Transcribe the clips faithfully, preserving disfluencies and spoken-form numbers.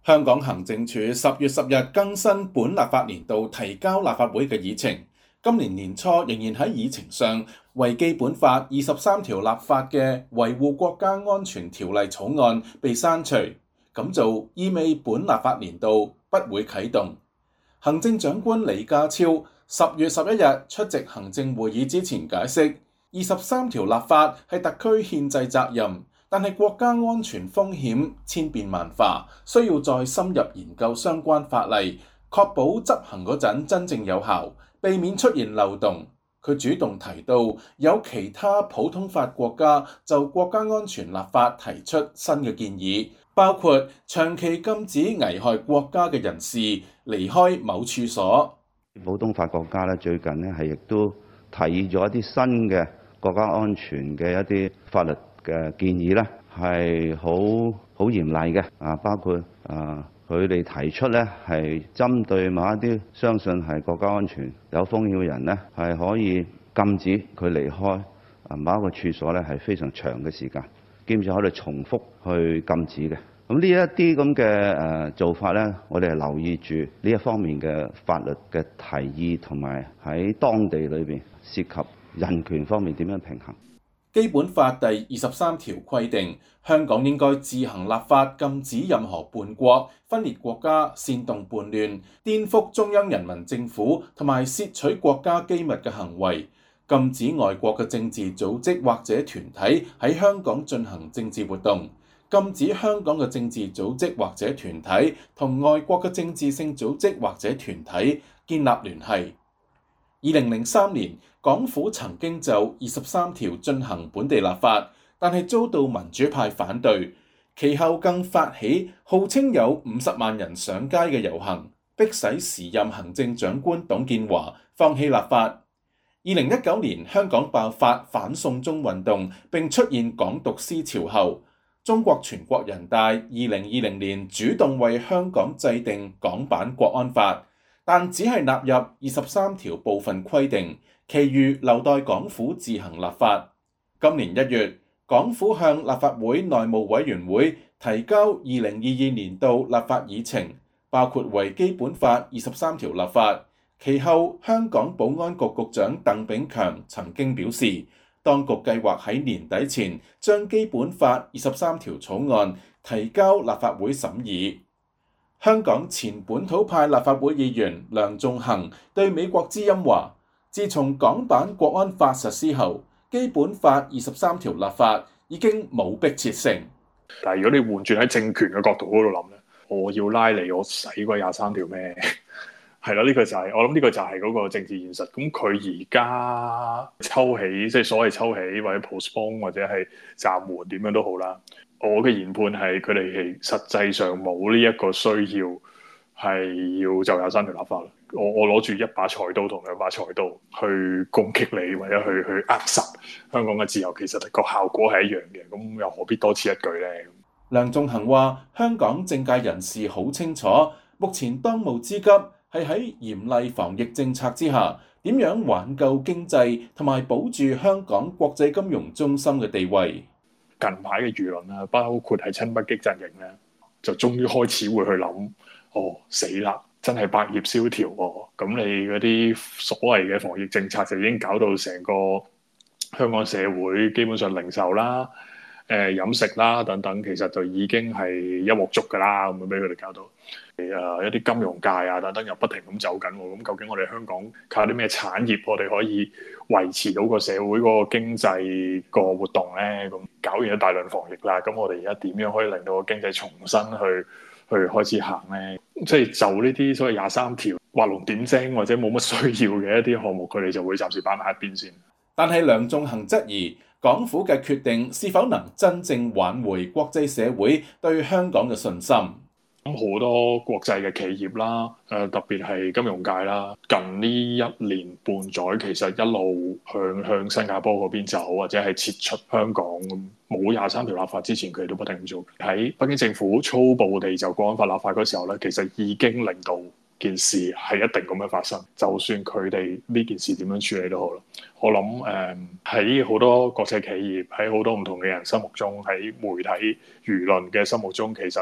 香港行政署十月十日更新本立法年度提交立法會嘅議程，今年年初仍然喺議程上為基本法二十三條立法嘅維護國家安全條例草案被刪除，咁做意味本立法年度不會啟動。行政長官李家超十月十一日出席行政會議之前解釋，二十三條立法係特區憲制責任。但係國家安全風險千變萬化，需要再深入研究相關法例，確保執行嗰陣真正有效，避免出現漏洞。佢主動提到有其他普通法國家就國家安全立法提出新嘅建議，包括長期禁止危害國家嘅人士離開某處所。 普通法國家咧最近咧係亦都提議咗一啲新嘅國家安全嘅一啲法律嘅建議咧係好好嚴厲嘅啊，包括啊佢哋提出咧係針對某一啲相信係國家安全有風險嘅人咧，係可以禁止佢離開啊某一個處所咧係非常長嘅時間，兼且可以重複去禁止嘅。咁呢一啲咁嘅誒做法咧，我哋係留意住呢一方面嘅法律嘅提議，同埋喺當地裏邊涉及人權方面點樣平衡。 基本法第二十三條規定，香港應該自行立法禁止任何叛國、分裂國家、煽動叛亂、顛覆中央人民政府同埋竊取國家機密嘅行為，禁止外國嘅政治組織或者團體喺香港進行政治活動，禁止香港嘅政治組織或者團體同外國嘅政治性組織或者團體建立聯繫。二零零三年，港府曾經就二十三條進行本地立法，但係遭到民主派反對。其後更發起號稱有五十萬人上街嘅遊行，迫使時任行政長官董建華放棄立法。二零一九年香港爆發反送中運動，並出現港獨思潮後，中國全國人大二零二零年主動為香港制定港版國安法。但只係納入二十三條部分規定，其餘留待港府自行立法。今年一月，港府向立法會內務委員會提交二零二二年度立法議程，包括為基本法二十三條立法。其後，香港保安局局長鄧炳強曾經表示，當局計劃喺年底前將基本法二十三條草案提交立法會審議。香港前本土派立法會議員梁頌恆對美國之音話，自從港版國安法實施後，基本法二十三條立法已經冇迫切性。 但係如果你換轉喺政權嘅角度嗰度諗咧，我要拉你，我使鬼廿三條咩？係啦，呢個就係、是、我諗呢個就係嗰個政治現實。咁佢而家抽起，即係所謂抽起或者 postpone 或者係暫緩點樣都好啦。我嘅研判係佢哋係實際上冇呢一個需要係要就廿三條立法。我我攞住一把菜刀同兩把菜刀去攻擊你，或者去去扼殺香港嘅自由，其實個效果係一樣嘅。咁又何必多此一舉呢？ 梁頌恆話：香港政界人士好清楚，目前當務之急係喺嚴厲防疫政策之下，點樣挽救經濟同埋保住香港國際金融中心嘅地位。 近排嘅輿論啦，包括係親北激陣營咧，就終於開始會去諗，哦死啦，真係百業蕭條喎！咁你嗰啲所謂嘅防疫政策就已經搞到成個香港社會基本上零售啦、誒、呃、飲食啦等等，其實就已經係一鑊粥㗎啦，咁樣俾佢哋搞到。誒、呃、一啲金融界啊等等又不停咁走緊喎，咁究竟我哋香港靠啲咩產業我哋可以維持到個社會嗰個經濟個活動咧？咁搞完一大輪防疫啦，咁我哋而家點樣可以令到個經濟重新去去開始行咧？即係就呢啲所謂廿三條畫龍點睛或者冇乜需要嘅一啲項目，佢哋就會暫時擺埋一邊先。 但係梁頌恆質疑港府嘅決定是否能真正挽回國際社會對香港嘅信心。 咁好多國際嘅企業啦，誒、呃、特別係金融界啦，近呢一年半載其實一路向向新加坡嗰邊走，或者係撤出香港。冇廿三條立法之前，佢哋都不停咁做。喺北京政府粗暴地就國安法立法嗰時候咧，其實已經令到件事係一定咁樣發生。就算佢哋呢件事點樣處理都好啦，我諗誒喺好多國際企業，喺好多唔同嘅人心目中，喺媒體輿論嘅心目中，其實。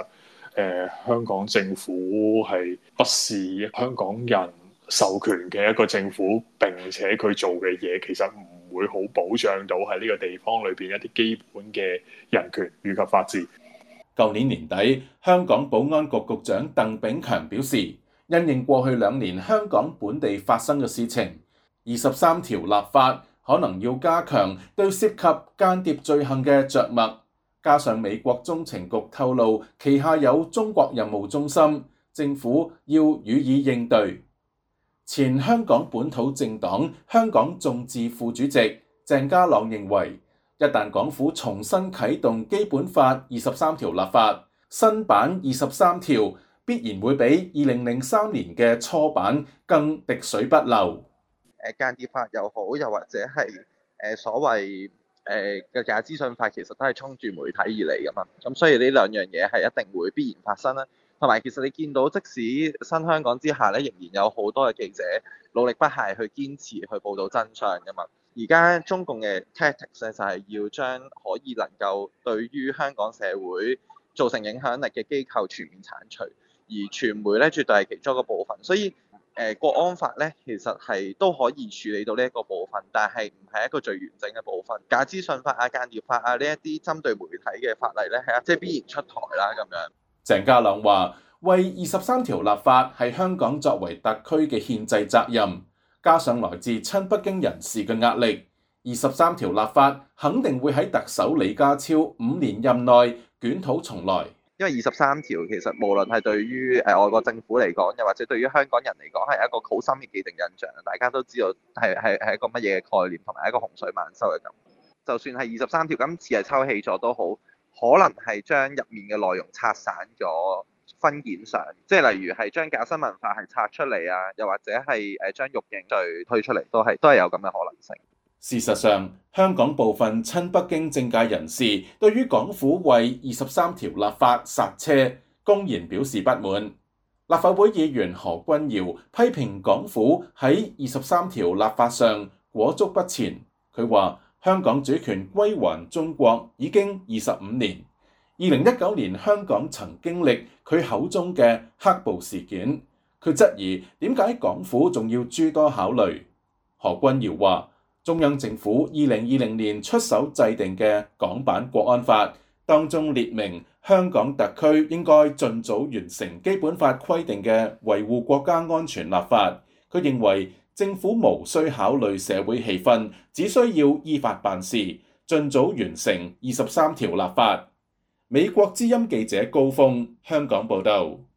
呃、香港政府係不視香港人授權嘅一個政府，並且佢做嘅嘢其實唔會好保障到喺呢個地方裏邊一啲基本嘅人權與及法治。 舊年年底，香港保安局局長鄧炳強表示，因應過去兩年香港本地發生嘅事情，二十三條立法可能要加強對涉及間諜罪行嘅著墨，加上美國中情局透露旗下有中國任務中心，政府要予以應對。前香港本土政黨香港眾志副主席鄭家朗認為，一旦港府重新啟動基本法二十三條立法，新版二十三條必然會比二零零三年嘅初版更滴水不漏。 誒間諜法又好，又或者係誒所謂誒嘅假資訊法，其實都係衝住媒體而嚟噶嘛。咁所以呢兩樣嘢係一定會必然發生啦。同埋其實你見到，即使新香港之下咧，仍然有好多嘅記者努力不懈去堅持去報導真相噶嘛。而家中共嘅 tactics 咧，就係要將可以能夠對於香港社會造成影響力嘅機構全面剷除，而傳媒咧絕對係其中一個部分。所以誒、呃、國安法咧，其實係都可以處理到呢一個部分，但係唔係一個最完整嘅部分。假資訊法啊、間諜法啊呢一啲針對媒體嘅法例咧，係啊，即係必然出台啦咁樣。 鄭家朗話：為二十三條立法係香港作為特區嘅憲制責任，加上來自親北京人士嘅壓力，二十三條立法肯定會喺特首李家超五年任內捲土重來。 因為二十三條其實無論係對於誒外國政府嚟講，又或者對於香港人嚟講，係一個好深嘅既定印象。大家都知道係係係一個乜嘢嘅概念，同埋一個洪水猛獸嘅感覺。就算係二十三條今次係抽起咗都好，可能係將入面嘅內容拆散咗分件上，即係例如係將假新聞法係拆出嚟啊，又或者係誒將辱刑罪推出嚟，都係都係有咁嘅可能性。 事實上，香港部分親北京政界人士對於港府為二十三條立法剎車，公然表示不滿。立法會議員何君堯批評港府喺二十三條立法上裹足不前。佢話：香港主權歸還中國已經二十五年。二零一九年香港曾經歷佢口中嘅黑暴事件，佢質疑點解港府仲要諸多考慮。何君堯話：中央政府二零二零年出手制定嘅港版國安法當中列明，香港特區應該盡早完成基本法規定嘅維護國家安全立法。佢認為政府無需考慮社會氣氛，只需要依法辦事，盡早完成二十三條立法。美國之音記者高峰香港報道。